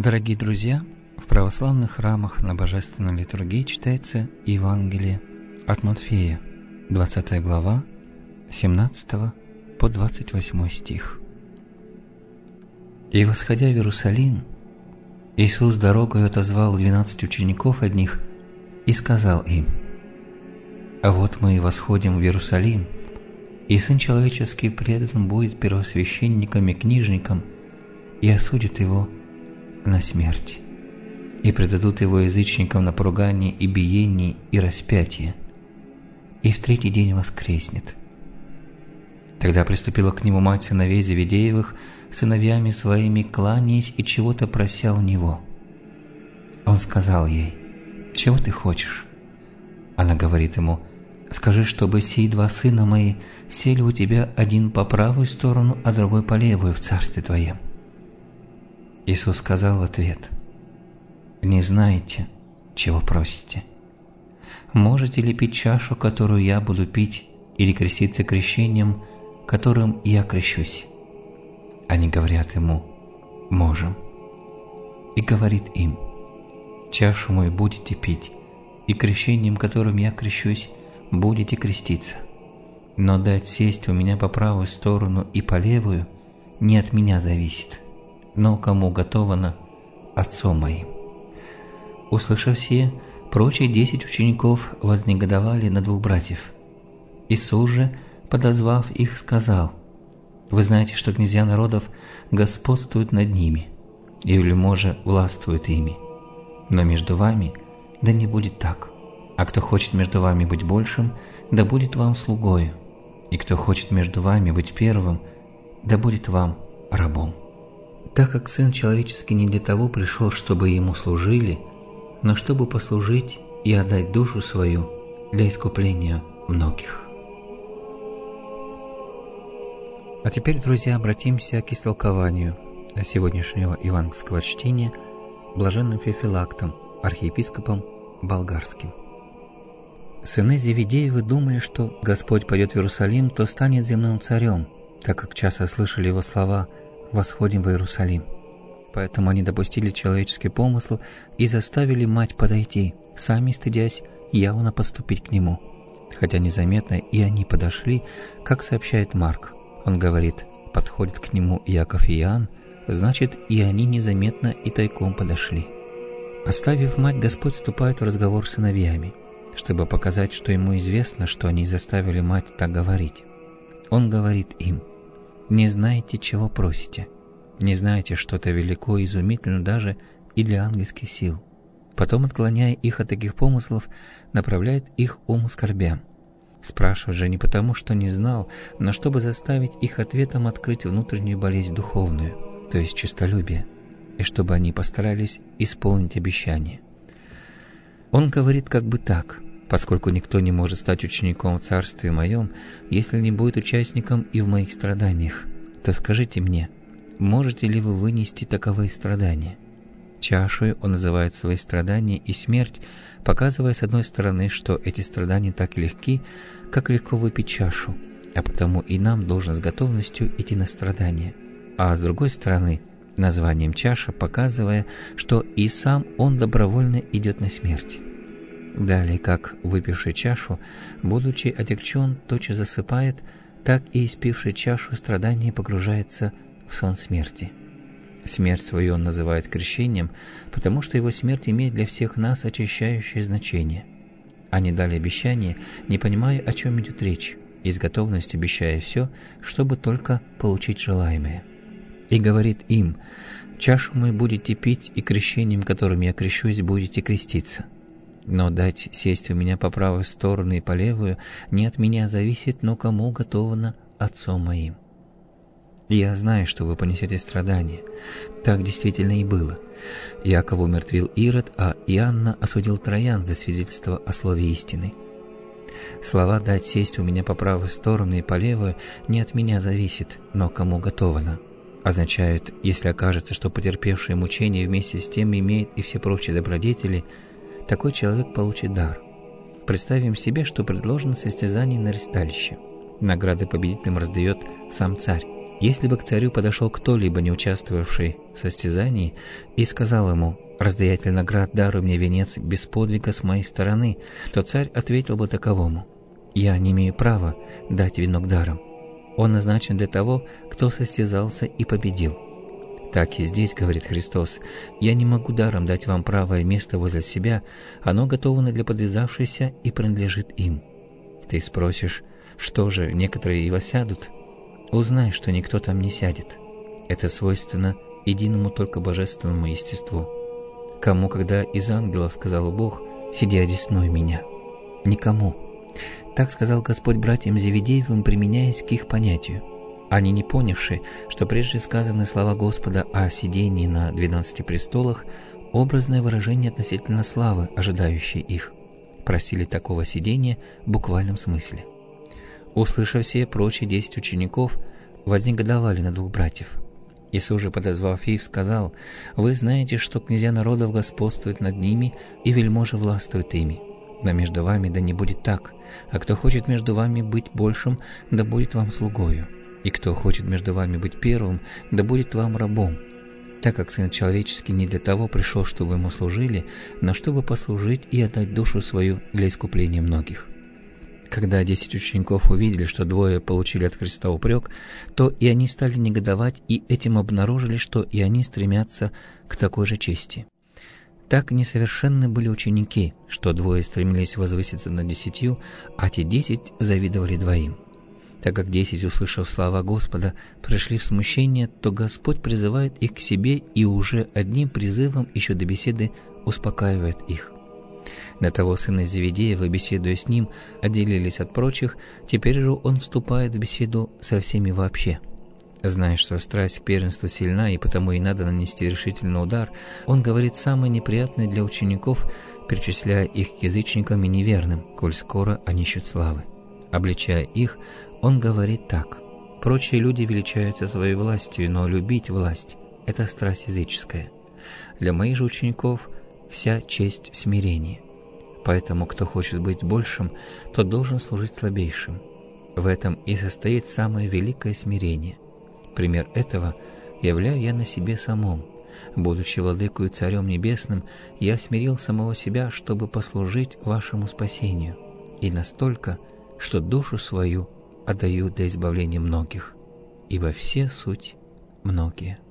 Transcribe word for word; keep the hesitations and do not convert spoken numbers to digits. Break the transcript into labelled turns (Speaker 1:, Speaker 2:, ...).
Speaker 1: Дорогие друзья, в православных храмах на Божественной литургии читается Евангелие от Матфея, двадцатая глава, семнадцатого по двадцать восьмой стих. «И, восходя в Иерусалим, Иисус дорогою отозвал двенадцать учеников одних и сказал им: «А вот мы восходим в Иерусалим, и Сын Человеческий предан будет первосвященникам и книжникам, и осудят Его на смерть, и предадут Его язычникам на поругание и биение и распятие, и в третий день воскреснет». Тогда приступила к Нему мать сыновей Зеведеевых, сыновьями своими кланяясь и чего-то прося у Него. Он сказал ей: «Чего ты хочешь?» Она говорит Ему: «Скажи, чтобы сии два сына мои сели у тебя, один по правую сторону, а другой по левую в царстве Твоем». Иисус сказал в ответ: «Не знаете, чего просите. Можете ли пить чашу, которую я буду пить, или креститься крещением, которым я крещусь?» Они говорят Ему: «Можем». И говорит им: «Чашу мою будете пить, и крещением, которым я крещусь, будете креститься. Но дать сесть у меня по правую сторону и по левую не от меня зависит, но кому готовано Отцом моим». Услышав сие, прочие десять учеников вознегодовали на двух братьев. Иисус же, подозвав их, сказал: «Вы знаете, что князья народов господствуют над ними, и вельможи властвуют ими. Но между вами да не будет так. А кто хочет между вами быть большим, да будет вам слугою, и кто хочет между вами быть первым, да будет вам рабом. Так как Сын Человеческий не для того пришел, чтобы Ему служили, но чтобы послужить и отдать душу свою для искупления многих». А теперь, друзья, обратимся к истолкованию сегодняшнего евангельского чтения блаженным Феофилактом, архиепископом болгарским. Сыны Зеведеевы думали, что Господь пойдет в Иерусалим, то станет земным царем, так как часто слышали Его слова «Восходим в Иерусалим». Поэтому они допустили человеческий помысл и заставили мать подойти, сами стыдясь явно поступить к Нему. Хотя незаметно и они подошли, как сообщает Марк. Он говорит: подходит к Нему Иаков и Иоанн, значит, и они незаметно и тайком подошли. Оставив мать, Господь вступает в разговор с сыновьями, чтобы показать, что Ему известно, что они заставили мать так говорить. Он говорит им: «Не знаете, чего просите, не знаете, что-то велико и изумительно даже и для ангельских сил». Потом, отклоняя их от таких помыслов, направляет их ум скорбям. Спрашивает же не потому, что не знал, но чтобы заставить их ответом открыть внутреннюю болезнь духовную, то есть честолюбие, и чтобы они постарались исполнить обещание. Он говорит как бы так: «Поскольку никто не может стать учеником в Царстве Моем, если не будет участником и в моих страданиях, то скажите мне, можете ли вы вынести таковые страдания?» Чашей он называет свои страдания и смерть, показывая с одной стороны, что эти страдания так легки, как легко выпить чашу, а потому и нам должен с готовностью идти на страдания, а с другой стороны, названием чаша, показывая, что и сам он добровольно идет на смерть. Далее, как выпивший чашу, будучи отягчен, тотчас засыпает, так и испивший чашу страдания погружается в сон смерти. Смерть свою он называет крещением, потому что его смерть имеет для всех нас очищающее значение. Они дали обещание, не понимая, о чем идет речь, и с готовностью обещая все, чтобы только получить желаемое. И говорит им: «Чашу мою будете пить, и крещением, которым я крещусь, будете креститься. Но дать сесть у меня по правую сторону и по левую не от меня зависит, но кому готовано Отцом моим. Я знаю, что вы понесете страдания». Так действительно и было. Иаков умертвил Ирод, а Иоанна осудил Троян за свидетельство о слове истины. Слова «дать сесть у меня по правую сторону и по левую» не от меня зависит, но кому готовано, означают: если окажется, что потерпевший мучение вместе с тем имеет и все прочие добродетели, такой человек получит дар. Представим себе, что предложено состязание на ристалище. Награды победителям раздает сам царь, Если бы к царю подошел кто-либо, не участвовавший в состязании, и сказал ему: «Раздаятель наград, даруй мне венец без подвига с моей стороны», то царь ответил бы таковому: «Я не имею права дать венок даром. Он назначен для того, кто состязался и победил». Так и здесь, говорит Христос, «Я не могу даром дать вам правое место возле себя, оно готовано для подвязавшихся и принадлежит им». Ты спросишь: что же, некоторые и восядут? Узнай, что никто там не сядет. Это свойственно единому только божественному естеству. Кому, когда из ангелов сказал Бог: «Сиди одесной меня»? Никому. Так сказал Господь братьям Зеведеевым, применяясь к их понятию. Они, не понявши, что прежде сказаны слова Господа о сидении на двенадцати престолах, образное выражение относительно славы, ожидающей их, просили такого сидения в буквальном смысле. Услышав все прочие десять учеников, вознегодовали на двух братьев. Иисус же, подозвав их, сказал: «Вы знаете, что князья народов господствуют над ними, и вельможи властвуют ими. Но между вами да не будет так, а кто хочет между вами быть большим, да будет вам слугою. И кто хочет между вами быть первым, да будет вам рабом. Так как Сын Человеческий не для того пришел, чтобы ему служили, но чтобы послужить и отдать душу свою для искупления многих». Когда десять учеников увидели, что двое получили от Христа упрек, то и они стали негодовать, и этим обнаружили, что и они стремятся к такой же чести. Так несовершенны были ученики, что двое стремились возвыситься над десятью, а те десять завидовали двоим. Так как десять, услышав слова Господа, пришли в смущение, то Господь призывает их к себе и уже одним призывом еще до беседы успокаивает их. До того сына Зеведеева, беседуя с ним, отделились от прочих, теперь же он вступает в беседу со всеми вообще. Зная, что страсть к первенству сильна, и потому и надо нанести решительный удар, он говорит самое неприятное для учеников, причисляя их к язычникам и неверным, коль скоро они ищут славы. Обличая их, он говорит так: «Прочие люди величаются своей властью, но любить власть – это страсть языческая. Для моих же учеников вся честь в смирении. Поэтому, кто хочет быть большим, тот должен служить слабейшим. В этом и состоит самое великое смирение. Пример этого являю я на себе самом. Будучи владыкою Царем Небесным, я смирил самого себя, чтобы послужить вашему спасению, и настолько, что душу свою отдаю для избавления многих, ибо все суть многие».